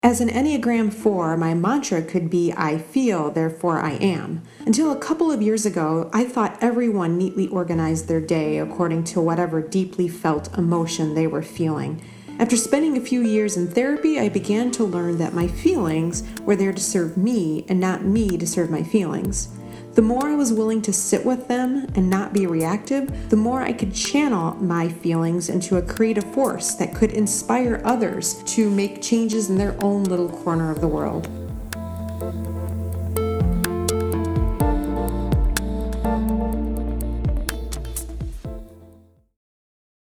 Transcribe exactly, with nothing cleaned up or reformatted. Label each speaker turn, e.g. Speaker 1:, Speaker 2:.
Speaker 1: As an Enneagram four, my mantra could be I feel, therefore I am. Until a couple of years ago, I thought everyone neatly organized their day according to whatever deeply felt emotion they were feeling. After spending a few years in therapy, I began to learn that my feelings were there to serve me and not me to serve my feelings. The more I was willing to sit with them and not be reactive, the more I could channel my feelings into a creative force that could inspire others to make changes in their own little corner of the world.